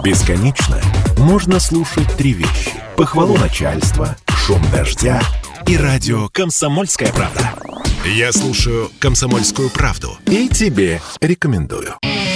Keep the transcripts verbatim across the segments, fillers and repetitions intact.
Бесконечно можно слушать три вещи: похвалу начальства, шум дождя и радио «Комсомольская правда». Я слушаю «Комсомольскую правду» и тебе рекомендую.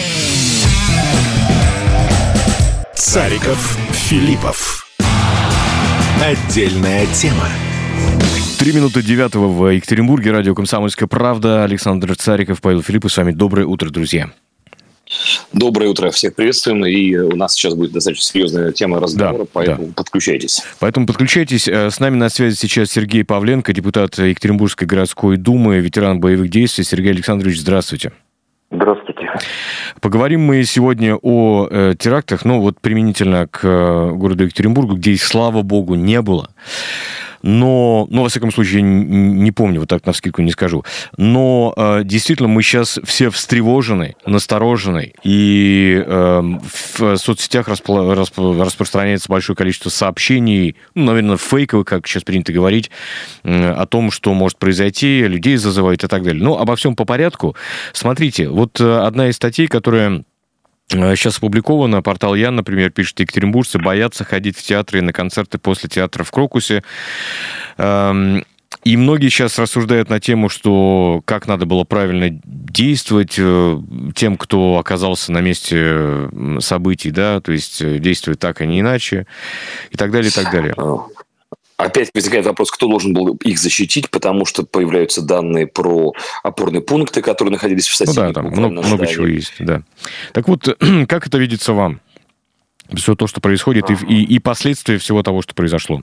Цариков, Филиппов. Отдельная тема. Три минуты девятого в Екатеринбурге. Радио «Комсомольская правда». Александр Цариков, Павел Филиппов. С вами доброе утро, друзья. Доброе утро. Всех приветствуем. И у нас сейчас будет достаточно серьезная тема разговора, да, поэтому да. подключайтесь. Поэтому подключайтесь. С нами на связи сейчас Сергей Павленко, депутат Екатеринбургской городской думы, ветеран боевых действий. Сергей Александрович, здравствуйте. Здравствуйте. Поговорим мы сегодня о э, терактах, ну вот применительно к э, городу Екатеринбургу, где их, слава богу, не было. Но, ну, во всяком случае, не помню, вот так навскидку не скажу. Но э, действительно мы сейчас все встревожены, насторожены, и э, в соцсетях распро- распро- распространяется большое количество сообщений, ну, наверное, фейковых, как сейчас принято говорить, э, о том, что может произойти, людей зазывают и так далее. Но обо всем по порядку. Смотрите, вот э, одна из статей, которая сейчас опубликовано, портал Ян, например, пишет: екатеринбуржцы боятся ходить в театры и на концерты после театра в Крокусе. И многие сейчас рассуждают на тему, что как надо было правильно действовать тем, кто оказался на месте событий, да, то есть действовать так, а не иначе, и так далее, и так далее. Опять возникает вопрос, кто должен был их защитить, потому что появляются данные про опорные пункты, которые находились в соседних. Ну да, там много, много чего есть, да. Так вот, как это видится вам? Все то, что происходит, и, и, и последствия всего того, что произошло.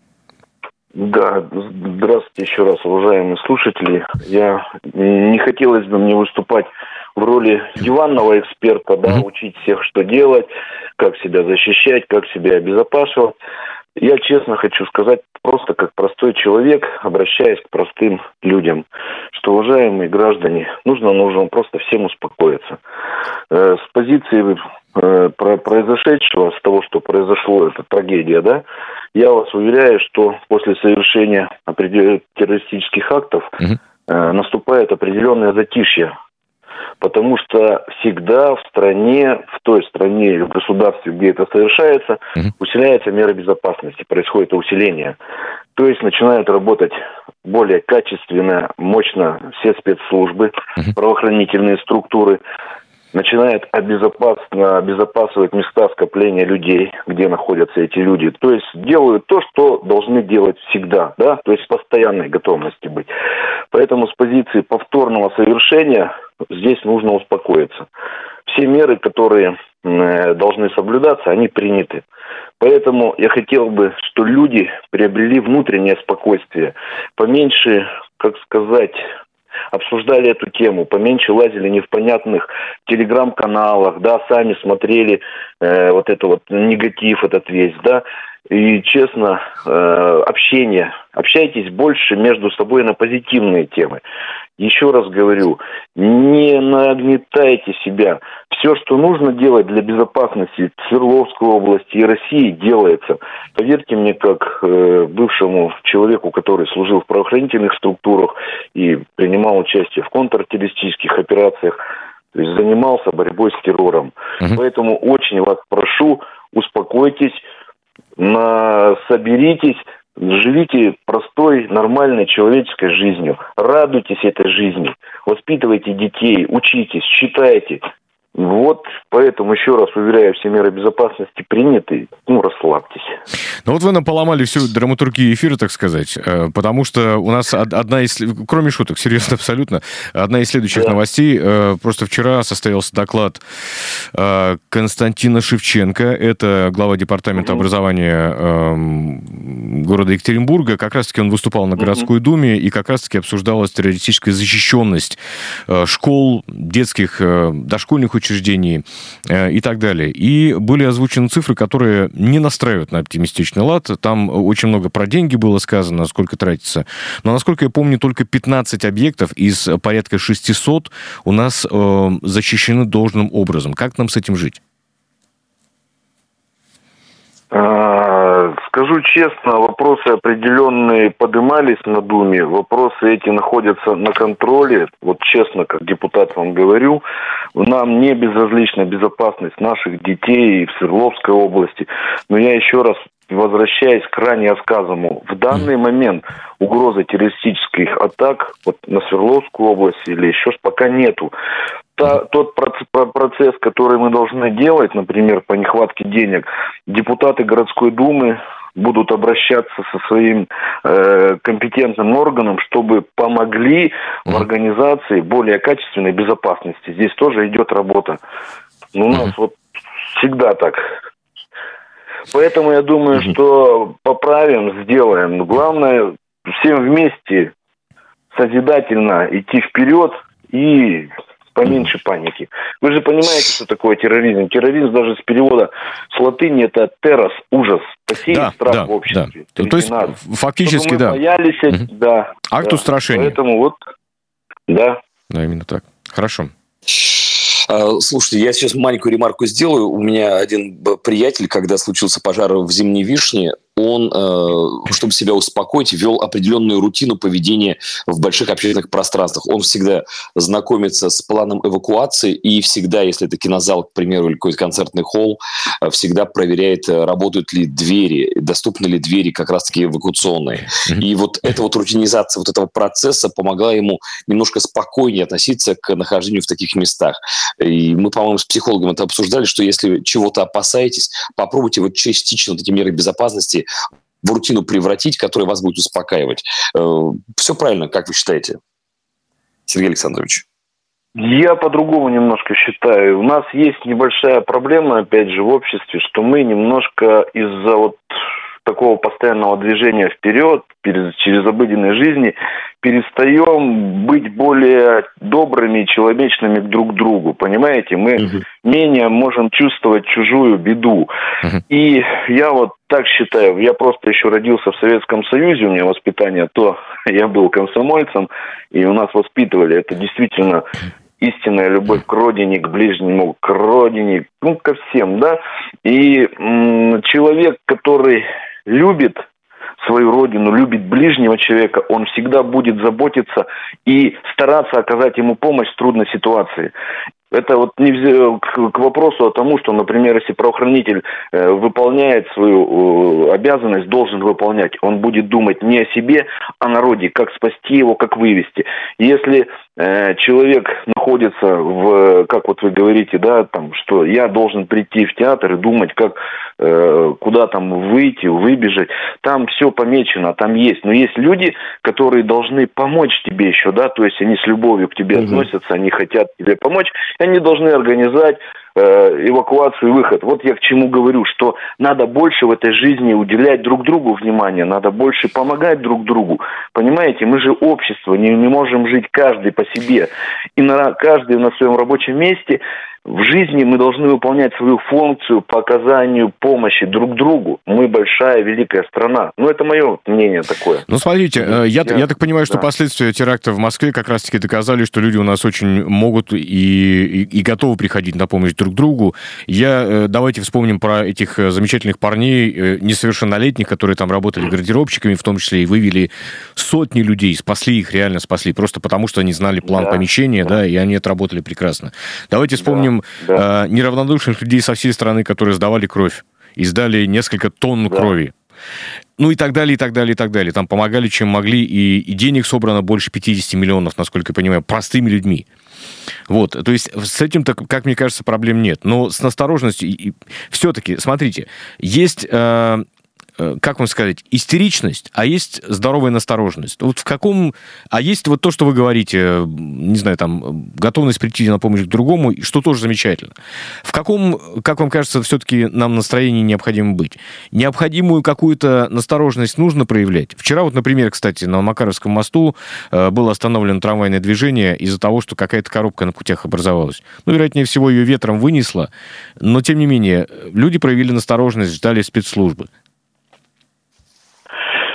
Да, здравствуйте еще раз, уважаемые слушатели. Я не хотелось бы мне выступать в роли диванного эксперта, да, mm-hmm. учить всех, что делать, как себя защищать, как себя обезопасивать. Я честно хочу сказать, просто как простой человек, обращаясь к простым людям, что, уважаемые граждане, нужно, нужно просто всем успокоиться. Э, с позиции э, про произошедшего, с того, что произошло, это трагедия, да, я вас уверяю, что после совершения определенных террористических актов uh-huh. э, наступает определенное затишье. Потому что всегда в стране, в той стране или в государстве, где это совершается, uh-huh. усиляются меры безопасности, происходит усиление. То есть начинают работать более качественно, мощно все спецслужбы, uh-huh. правоохранительные структуры, начинают обезопасно, обезопасивать места скопления людей, где находятся эти люди. То есть делают то, что должны делать всегда, да, то есть в постоянной готовности быть. Поэтому с позиции повторного совершения здесь нужно успокоиться. Все меры, которые э, должны соблюдаться, они приняты. Поэтому я хотел бы, что люди приобрели внутреннее спокойствие, поменьше, как сказать, обсуждали эту тему, поменьше лазили не в понятных телеграм-каналах, да, сами смотрели э, вот это вот негатив этот весь, да, и честно, э, общение, общайтесь больше между собой на позитивные темы. Еще раз говорю, не нагнетайте себя. Все, что нужно делать для безопасности Свердловской области и России, делается. Поверьте мне, как э, бывшему человеку, который служил в правоохранительных структурах и принимал участие в контртеррористических операциях, то есть занимался борьбой с террором. Uh-huh. Поэтому очень вас прошу, успокойтесь, на... соберитесь, живите простой, нормальной человеческой жизнью. Радуйтесь этой жизни. Воспитывайте детей, учитесь, читайте. Вот, поэтому еще раз уверяю, все меры безопасности приняты, ну, расслабьтесь. Ну вот вы нам поломали всю драматургию эфира, так сказать, потому что у нас одна из, кроме шуток, серьезно, абсолютно, одна из следующих да. новостей, просто вчера состоялся доклад Константина Шевченко, это глава департамента угу. образования города Екатеринбурга, как раз-таки он выступал на городской угу. думе, и как раз-таки обсуждалась террористическая защищенность школ, детских, дошкольных учреждений и так далее. И были озвучены цифры, которые не настраивают на оптимистичный лад. Там очень много про деньги было сказано, сколько тратится. Но, насколько я помню, только пятнадцать объектов из порядка шестисот у нас э, защищены должным образом. Как нам с этим жить? Скажу скажу честно, вопросы определенные поднимались на Думе, вопросы эти находятся на контроле. Вот честно, как депутат вам говорю, нам не безразлична безопасность наших детей в Свердловской области. Но я еще раз возвращаясь к ранее сказанному, в данный момент угрозы террористических атак вот, на Свердловскую область или еще пока нету. Та, тот процесс, который мы должны делать, например, по нехватке денег, депутаты городской думы будут обращаться со своим э, компетентным органом, чтобы помогли в организации более качественной безопасности. Здесь тоже идет работа. Но у нас вот всегда так. Поэтому я думаю, mm-hmm. что поправим, сделаем. Но главное всем вместе созидательно идти вперед и поменьше паники. Вы же понимаете, что такое терроризм. Терроризм даже с перевода с латыни это террос, ужас. Посеять да, страх да, в обществе. Да. То есть нас. Фактически, чтобы мы да. боялись, mm-hmm. да. Акт да. устрашения. Поэтому вот, да. Да, именно так. Хорошо. Слушайте, я сейчас маленькую ремарку сделаю. У меня один приятель, когда случился пожар в Зимней Вишне, он, чтобы себя успокоить, вел определенную рутину поведения в больших общественных пространствах. Он всегда знакомится с планом эвакуации и всегда, если это кинозал, к примеру, или какой-то концертный холл, всегда проверяет, работают ли двери, доступны ли двери как раз-таки эвакуационные. И вот эта вот рутинизация вот этого процесса помогла ему немножко спокойнее относиться к нахождению в таких местах. И мы, по-моему, с психологом это обсуждали, что если чего-то опасаетесь, попробуйте вот частично вот эти меры безопасности в рутину превратить, которая вас будет успокаивать. Все правильно, как вы считаете, Сергей Александрович? Я по-другому немножко считаю. У нас есть небольшая проблема, опять же, в обществе, что мы немножко из-за вот такого постоянного движения вперед, через обыденной жизни, перестаем быть более добрыми и человечными друг к другу. Понимаете? Мы uh-huh. менее можем чувствовать чужую беду. Uh-huh. И я вот так считаю, я просто еще родился в Советском Союзе, у меня воспитание то, я был комсомольцем, и у нас воспитывали. Это действительно истинная любовь к родине, к ближнему, к родине, ну, ко всем, да. И м- человек, который любит свою родину, любит ближнего человека, он всегда будет заботиться и стараться оказать ему помощь в трудной ситуации. Это вот не к вопросу о том, что, например, если правоохранитель э, выполняет свою э, обязанность, должен выполнять, он будет думать не о себе, а о народе, как спасти его, как вывести. Если э, человек находится в, как вот вы говорите, да, там, что я должен прийти в театр и думать, как, э, куда там выйти, выбежать, там все помечено, там есть. Но есть люди, которые должны помочь тебе еще, да, то есть они с любовью к тебе mm-hmm. относятся, они хотят тебе помочь, они должны организовать э, эвакуацию и выход. Вот я к чему говорю, что надо больше в этой жизни уделять друг другу внимание, надо больше помогать друг другу. Понимаете, мы же общество, не, не можем жить каждый по себе. И на, каждый на своем рабочем месте. В жизни мы должны выполнять свою функцию по оказанию помощи друг другу. Мы большая, великая страна. Ну, это мое мнение такое. Ну, смотрите, я, я, я так понимаю, что да. последствия теракта в Москве как раз-таки доказали, что люди у нас очень могут и, и, и готовы приходить на помощь друг другу. Я, давайте вспомним про этих замечательных парней, несовершеннолетних, которые там работали гардеробщиками, в том числе и вывели сотни людей, спасли их, реально спасли, просто потому что они знали план да. помещения, да. да, и они отработали прекрасно. Давайте вспомним Да. неравнодушных людей со всей страны, которые сдавали кровь и сдали несколько тонн да. крови. Ну и так далее, и так далее, и так далее. Там помогали, чем могли, и, и денег собрано больше пятьдесят миллионов, насколько я понимаю, простыми людьми. Вот, то есть с этим-то, как мне кажется, проблем нет. Но с настороженностью... И, и, все-таки, смотрите, есть... Э, как вам сказать, истеричность, а есть здоровая настороженность. Вот в каком... А есть вот то, что вы говорите, не знаю, там, готовность прийти на помощь к другому, что тоже замечательно. В каком, как вам кажется, все-таки нам настроении необходимо быть? Необходимую какую-то настороженность нужно проявлять? Вчера вот, например, кстати, на Макаровском мосту было остановлено трамвайное движение из-за того, что какая-то коробка на путях образовалась. Ну, вероятнее всего, ее ветром вынесло, но, тем не менее, люди проявили настороженность, ждали спецслужбы.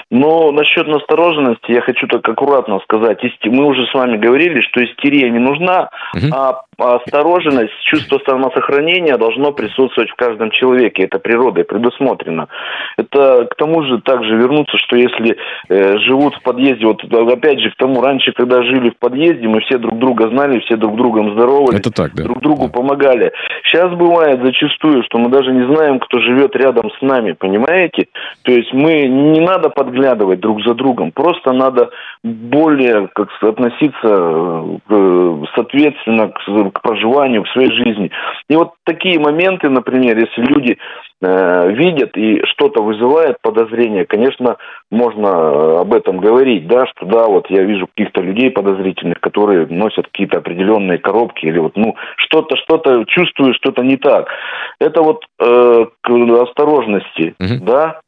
Но насчет настороженности я хочу так аккуратно сказать. Мы уже с вами говорили, что истерия не нужна, угу. а осторожность, чувство самосохранения должно присутствовать в каждом человеке. Это природой предусмотрено. Это к тому же также вернуться, что если э, живут в подъезде, вот опять же к тому, раньше, когда жили в подъезде, мы все друг друга знали, все друг другом здоровались, это так, да. друг другу да. помогали. Сейчас бывает зачастую, что мы даже не знаем, кто живет рядом с нами, понимаете? То есть мы не надо подглядывать друг за другом, просто надо более как относиться э, соответственно к к проживанию, к своей жизни. И вот такие моменты, например, если люди э, видят и что-то вызывает подозрение, конечно, можно об этом говорить, да, что да, вот я вижу каких-то людей подозрительных, которые носят какие-то определенные коробки или вот, ну, что-то, что-то чувствую, что-то не так. Это вот э, к осторожности, mm-hmm. да.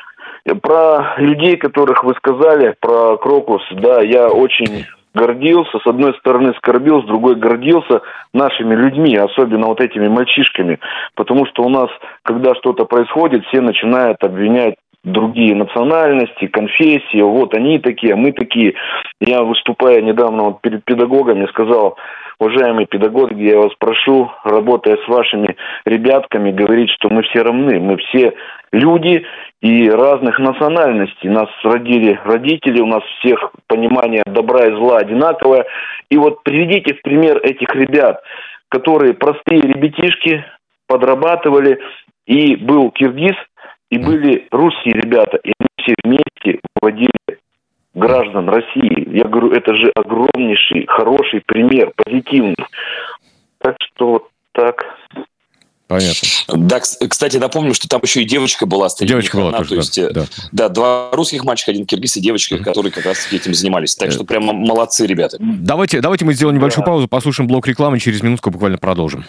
Про людей, которых вы сказали, про Крокус, да, я очень гордился, с одной стороны скорбил, с другой гордился нашими людьми, особенно вот этими мальчишками, потому что у нас, когда что-то происходит, все начинают обвинять другие национальности, конфессии, вот они такие, а мы такие. Я, выступая недавно вот перед педагогами, сказал: уважаемые педагоги, я вас прошу, работая с вашими ребятками, говорить, что мы все равны, мы все люди и разных национальностей. Нас родили родители, у нас всех понимание добра и зла одинаковое. И вот приведите в пример этих ребят, которые простые ребятишки, подрабатывали, и был киргиз, и были русские ребята, и они все вместе выводили граждан России. Я говорю, это же огромнейший, хороший пример, позитивный. Так что вот так. Понятно. Да, кстати, напомню, что там еще и девочка была. Девочка была одна, тоже, то есть, да, да. да, два русских мальчика, один киргиз и девочка, mm-hmm. которые как раз этим занимались. Так что прям молодцы ребята. Давайте, давайте мы сделаем небольшую да. паузу, послушаем блок рекламы, через минутку буквально продолжим.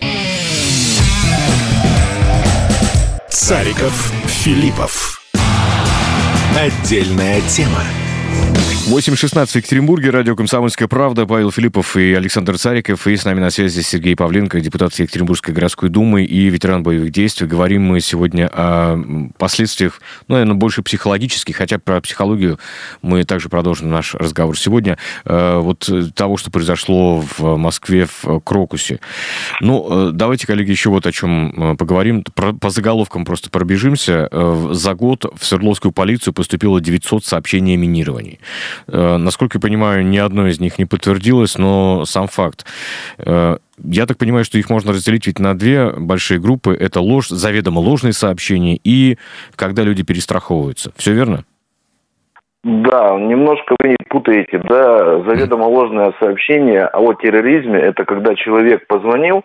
Цариков, Филиппов. Отдельная тема. восемь шестнадцать в Екатеринбурге, радио «Комсомольская правда», Павел Филиппов и Александр Цариков, и с нами на связи Сергей Павленко, депутат Екатеринбургской городской думы и ветеран боевых действий. Говорим мы сегодня о последствиях, ну, наверное, больше психологических, хотя про психологию мы также продолжим наш разговор сегодня, вот того, что произошло в Москве, в Крокусе. Ну, давайте, коллеги, еще вот о чем поговорим. По заголовкам просто пробежимся. За год в Свердловскую полицию поступило девятьсот сообщений о минировании. Насколько я понимаю, ни одно из них не подтвердилось, но сам факт. Я так понимаю, что их можно разделить ведь на две большие группы. Это ложь, заведомо ложные сообщения и когда люди перестраховываются. Все верно? Да, немножко вы путаете. Да, заведомо ложное сообщение о терроризме – это когда человек позвонил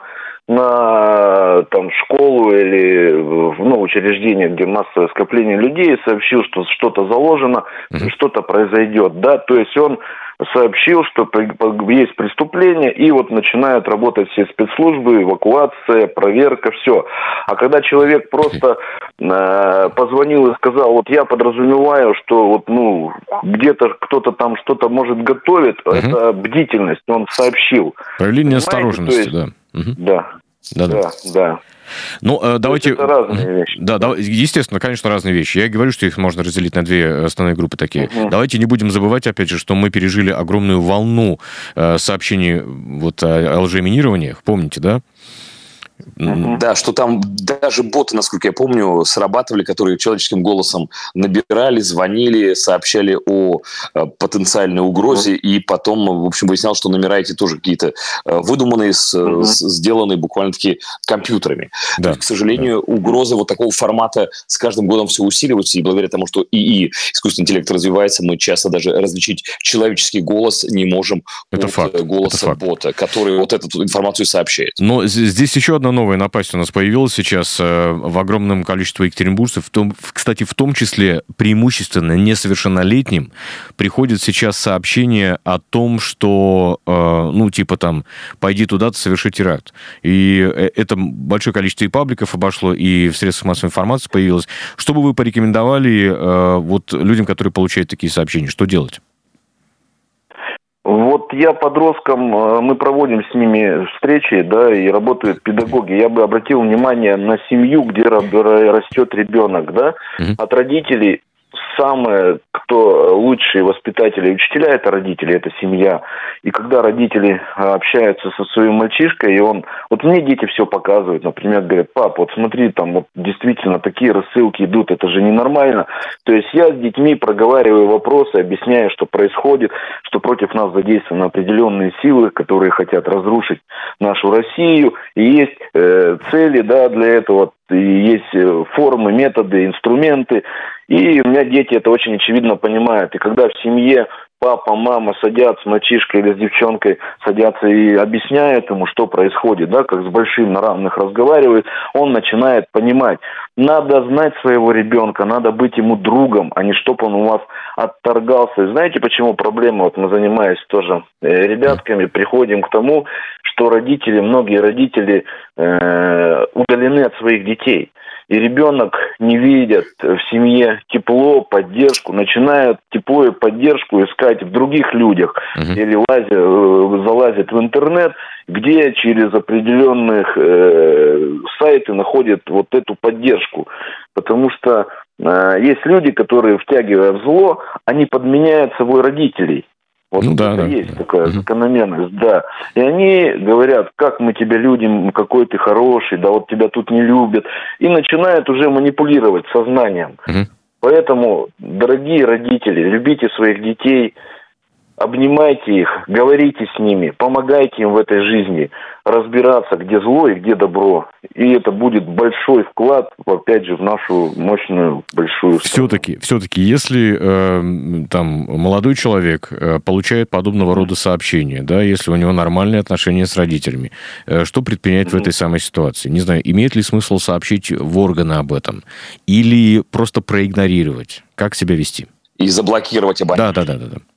на там, школу или ну, учреждение, где массовое скопление людей, сообщил, что что-то заложено, mm-hmm. что-то произойдет. Да? То есть он сообщил, что есть преступление, и вот начинают работать все спецслужбы, эвакуация, проверка, все. А когда человек просто э, позвонил и сказал, вот я подразумеваю, что вот, ну, где-то кто-то там что-то может готовит, угу. это бдительность, он сообщил. Проявление осторожности, есть, да. Угу. Да. Да, да, да. Ну, давайте... Это разные вещи. Да, да, естественно, конечно, разные вещи. Я говорю, что их можно разделить на две основные группы такие. Uh-huh. Давайте не будем забывать, опять же, что мы пережили огромную волну э, сообщений вот, о, о лжеминированиях. Помните, да? Uh-huh. Да, что там даже боты, насколько я помню, срабатывали, которые человеческим голосом набирали, звонили, сообщали о э, потенциальной угрозе, uh-huh. и потом, в общем, выяснялось, что номера эти тоже какие-то э, выдуманные, с, uh-huh. с, сделанные буквально-таки компьютерами. Да. К сожалению, да. угрозы вот такого формата с каждым годом все усиливаются, и благодаря тому, что ИИ, искусственный интеллект, развивается, мы часто даже различить человеческий голос не можем Это от факт. голоса Это бота, который вот эту информацию сообщает. Но здесь еще одна новая напасть у нас появилась сейчас э, в огромном количестве екатеринбуржцев. В том, кстати, в том числе преимущественно несовершеннолетним приходят сейчас сообщения о том, что, э, ну, типа там, пойди туда-то, соверши теракт. И это большое количество и пабликов обошло, и в средствах массовой информации появилось. Что бы вы порекомендовали э, вот людям, которые получают такие сообщения? Что делать? Вот я подросткам, мы проводим с ними встречи, да, и работают педагоги. Я бы обратил внимание на семью, где растет ребенок, да, mm-hmm. от родителей самое, кто лучшие воспитатели и учителя, это родители, это семья. И когда родители общаются со своим мальчишкой, и он... Вот мне дети все показывают, например, говорят: пап, вот смотри, там вот действительно такие рассылки идут, это же ненормально. То есть я с детьми проговариваю вопросы, объясняю, что происходит, что против нас задействованы определенные силы, которые хотят разрушить нашу Россию, и есть э, цели, да, для этого, и есть формы, методы, инструменты. И у меня дети это очень очевидно понимают. И когда в семье папа, мама садятся с мальчишкой или с девчонкой, садятся и объясняют ему, что происходит, да, как с большим на равных разговаривают, он начинает понимать. Надо знать своего ребенка, надо быть ему другом, а не чтобы он у вас отторгался. И знаете, почему проблема? Вот мы, занимаясь тоже э, ребятками, приходим к тому, что родители, многие родители э, удалены от своих детей. И ребенок не видит в семье тепло, поддержку, начинает тепло и поддержку искать в других людях. Uh-huh. Или лазит, залазит в интернет, где через определенных э, сайты находит вот эту поддержку. Потому что э, есть люди, которые, втягивая в зло, они подменяют собой родителей. Вот ну, да, да, есть да. такая закономерность, да. И они говорят: как мы тебя любим, какой ты хороший, да вот тебя тут не любят. И начинают уже манипулировать сознанием. Угу. Поэтому, дорогие родители, любите своих детей, обнимайте их, говорите с ними, помогайте им в этой жизни разбираться, где зло и где добро. И это будет большой вклад, опять же, в нашу мощную, большую страну. Все-таки, все-таки, если э, там молодой человек э, получает подобного mm-hmm. рода сообщения, да, если у него нормальные отношения с родителями, э, что предпринять mm-hmm. в этой самой ситуации? Не знаю, имеет ли смысл сообщить в органы об этом? Или просто проигнорировать? Как себя вести? И заблокировать абонента. Да, да, да, да, да.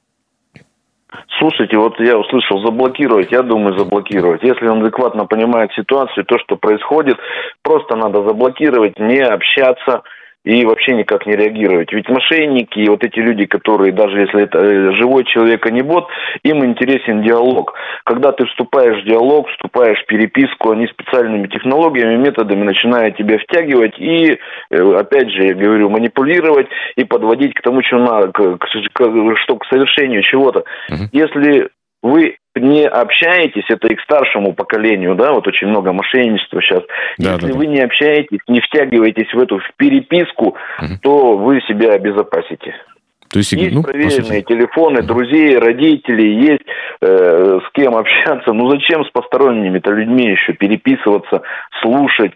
Слушайте, вот я услышал заблокировать, я думаю заблокировать. Если он адекватно понимает ситуацию, то, что происходит, просто надо заблокировать, не общаться и вообще никак не реагировать. Ведь мошенники и вот эти люди, которые, даже если это живой человек, а не бот, им интересен диалог. Когда ты вступаешь в диалог, вступаешь в переписку, они специальными технологиями, методами начинают тебя втягивать и, опять же, я говорю, манипулировать и подводить к тому, что, надо, к, к, что к совершению чего-то. Uh-huh. Если вы не общаетесь, это и к старшему поколению, да, вот очень много мошенничества сейчас. Да, Если да, вы да. не общаетесь, не втягиваетесь в эту в переписку, угу. то вы себя обезопасите. То есть, есть ну, проверенные телефоны, друзей, родителей, есть э, с кем общаться. Ну зачем с посторонними-то людьми еще переписываться, слушать?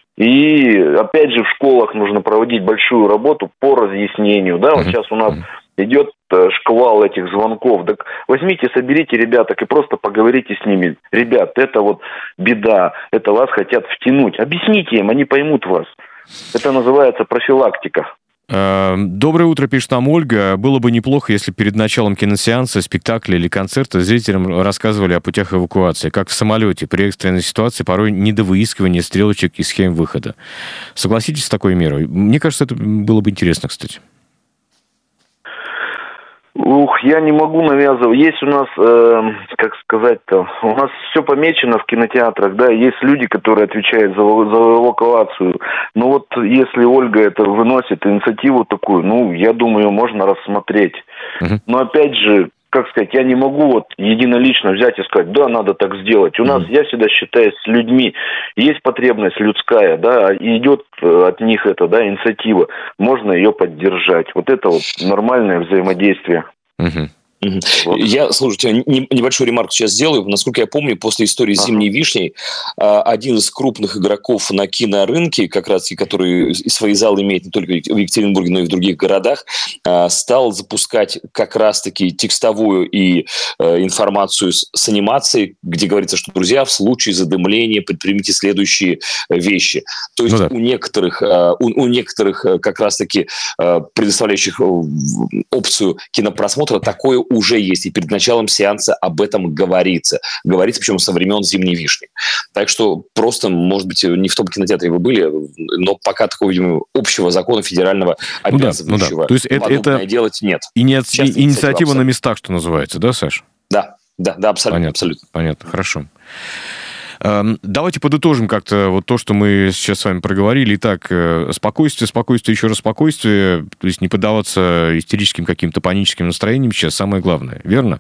И опять же в школах нужно проводить большую работу по разъяснению, да, вот uh-huh. сейчас у нас uh-huh. идет шквал этих звонков. Так возьмите, соберите ребяток и просто поговорите с ними. Ребят, это вот беда, это вас хотят втянуть. Объясните им, они поймут вас. Это называется профилактика. Доброе утро, пишет нам Ольга. Было бы неплохо, если перед началом киносеанса, спектакля или концерта зрителям рассказывали о путях эвакуации, как в самолете. При экстренной ситуации порой не до выискивания стрелочек и схем выхода. Согласитесь с такой мерой? Мне кажется, это было бы интересно, кстати. Ух, я не могу навязывать. Есть у нас, э, как сказать-то, у нас все помечено в кинотеатрах, да, есть люди, которые отвечают за, за эвакуацию. Но вот если Ольга это выносит инициативу такую, ну, я думаю, можно рассмотреть. Uh-huh. Но опять же, как сказать, я не могу вот единолично взять и сказать, да, надо так сделать. У mm-hmm. нас, я всегда считаю, с людьми есть потребность людская, да, и идет от них это, да, инициатива. Можно ее поддержать. Вот это вот нормальное взаимодействие. Mm-hmm. Вот. Я, слушайте, небольшую ремарку сейчас сделаю. Насколько я помню, после истории с «Зимней вишней» один из крупных игроков на кинорынке, как раз и который свои залы имеет не только в Екатеринбурге, но и в других городах, стал запускать как раз-таки текстовую и информацию с анимацией, где говорится, что, друзья, в случае задымления предпримите следующие вещи. То есть ну, да. у некоторых, у, у некоторых как раз-таки предоставляющих опцию кинопросмотра такое уже есть, и перед началом сеанса об этом говорится. Говорится, причем со времен «Зимней вишни». Так что просто, может быть, не в том кинотеатре вы были, но пока такого, видимо, общего закона федерального обязывающего ну да, ну да. То есть это, это делать нет. Ини... Инициатива на местах, что называется, да, Саш? Да, да, да, абсолютно. Понятно, абсолютно. Понятно, хорошо. Давайте подытожим как-то вот то, что мы сейчас с вами проговорили. Итак, спокойствие, спокойствие, еще раз спокойствие, то есть не поддаваться истерическим каким-то паническим настроениям сейчас самое главное, верно?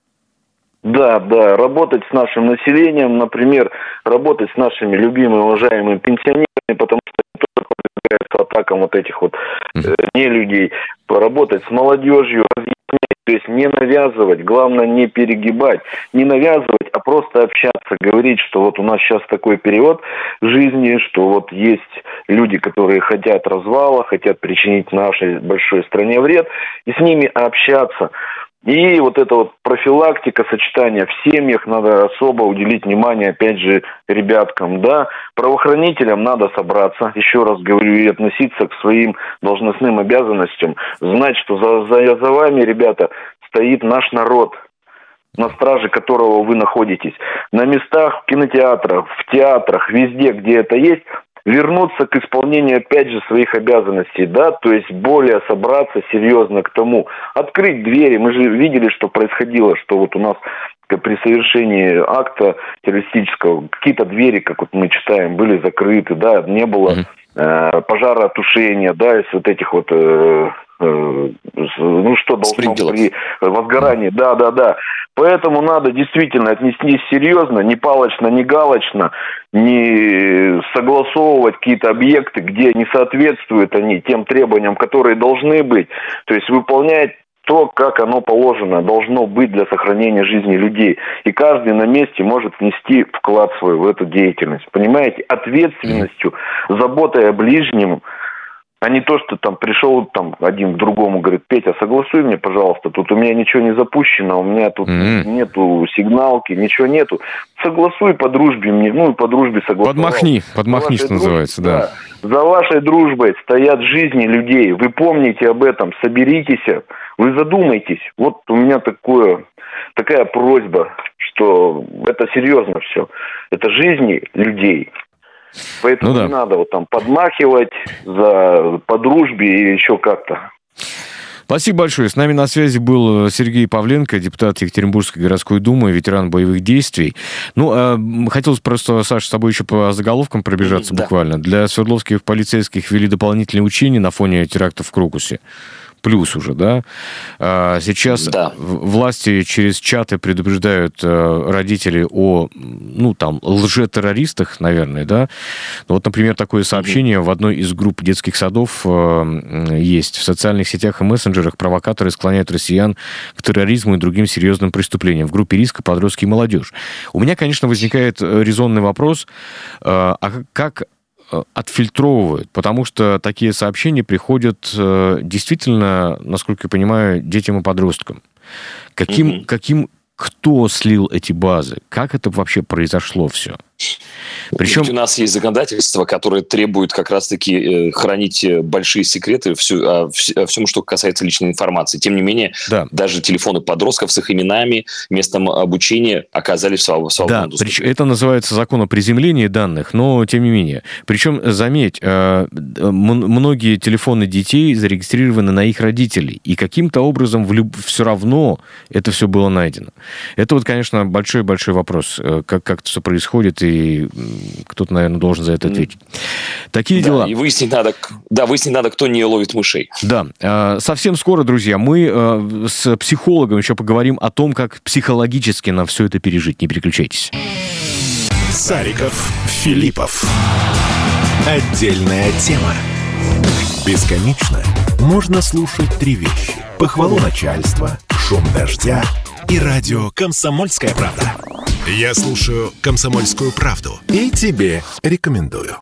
Да, да, работать с нашим населением, например, работать с нашими любимыми, уважаемыми пенсионерами, потому что это тоже подвергается атакам вот этих вот э, нелюдей, поработать с молодежью, разъяснять, то есть не навязывать, главное не перегибать, не навязывать, а просто общаться, говорить, что вот у нас сейчас такой период жизни, что вот есть люди, которые хотят развала, хотят причинить нашей большой стране вред, и с ними общаться. И вот эта вот профилактика, сочетание в семьях, надо особо уделить внимание, опять же, ребяткам, да. Правоохранителям надо собраться, еще раз говорю, и относиться к своим должностным обязанностям. Знать, что за, за, за вами, ребята, стоит наш народ, на страже которого вы находитесь. На местах, в кинотеатрах, в театрах, везде, где это есть, вернуться к исполнению, опять же, своих обязанностей, да, то есть более собраться серьезно к тому, открыть двери. Мы же видели, что происходило, что вот у нас при совершении акта террористического какие-то двери, как вот мы читаем, были закрыты, да, не было э, пожаротушения, да, из вот этих вот, э, э, ну, что должно при возгорании, да, да, да. Поэтому надо действительно отнестись серьезно, не палочно, не галочно, не согласовывать какие-то объекты, где не соответствуют они тем требованиям, которые должны быть. То есть выполнять то, как оно положено, должно быть для сохранения жизни людей. И каждый на месте может внести вклад свой в эту деятельность. Понимаете, ответственностью, заботой о ближнем, а не то, что там пришел там один к другому, говорит: Петя, согласуй мне, пожалуйста, тут у меня ничего не запущено, у меня тут mm-hmm. нету сигналки, ничего нету. Согласуй по дружбе мне, ну, по дружбе согласовал. Подмахни, подмахни, что дружбе, называется, да. да. За вашей дружбой стоят жизни людей, вы помните об этом, соберитесь, вы задумайтесь. Вот у меня такое, такая просьба, что это серьезно все, это жизни людей. Поэтому ну, да. не надо вот там подмахивать за, по дружбе и еще как-то. Спасибо большое. С нами на связи был Сергей Павленко, депутат Екатеринбургской городской думы, ветеран боевых действий. Ну, э, хотелось просто, Саша, с тобой еще по заголовкам пробежаться да. буквально. Для свердловских полицейских ввели дополнительные учения на фоне терактов в Крокусе. Плюс уже, да? Сейчас да. власти через чаты предупреждают родителей о, ну, там, лжетеррористах, наверное, да? Вот, например, такое сообщение mm-hmm. в одной из групп детских садов есть. В социальных сетях и мессенджерах провокаторы склоняют россиян к терроризму и другим серьезным преступлениям. В группе риска подростки и молодежь. У меня, конечно, возникает резонный вопрос, а как отфильтровывают, потому что такие сообщения приходят действительно, насколько я понимаю, детям и подросткам. Каким, mm-hmm. каким, кто слил эти базы? Как это вообще произошло все? Причем у нас есть законодательство, которое требует как раз-таки э, хранить большие секреты всю, о, о всем, что касается личной информации. Тем не менее, да. даже телефоны подростков с их именами, местом обучения оказались в свободном да, доступе. Да, это называется закон о приземлении данных, но тем не менее. Причем, заметь, э, многие телефоны детей зарегистрированы на их родителей, и каким-то образом в люб... все равно это все было найдено. Это вот, конечно, большой-большой вопрос, как, как это все происходит, и кто-то, наверное, должен за это ответить. Такие да, дела. И выяснить надо, да, выяснить надо, кто не ловит мышей. Да. Совсем скоро, друзья, мы с психологом еще поговорим о том, как психологически нам все это пережить. Не переключайтесь. Сариков, Филиппов. Отдельная тема. Бесконечно можно слушать три вещи. Похвалу начальства, шум дождя и радио «Комсомольская правда». Я слушаю «Комсомольскую правду» и тебе рекомендую.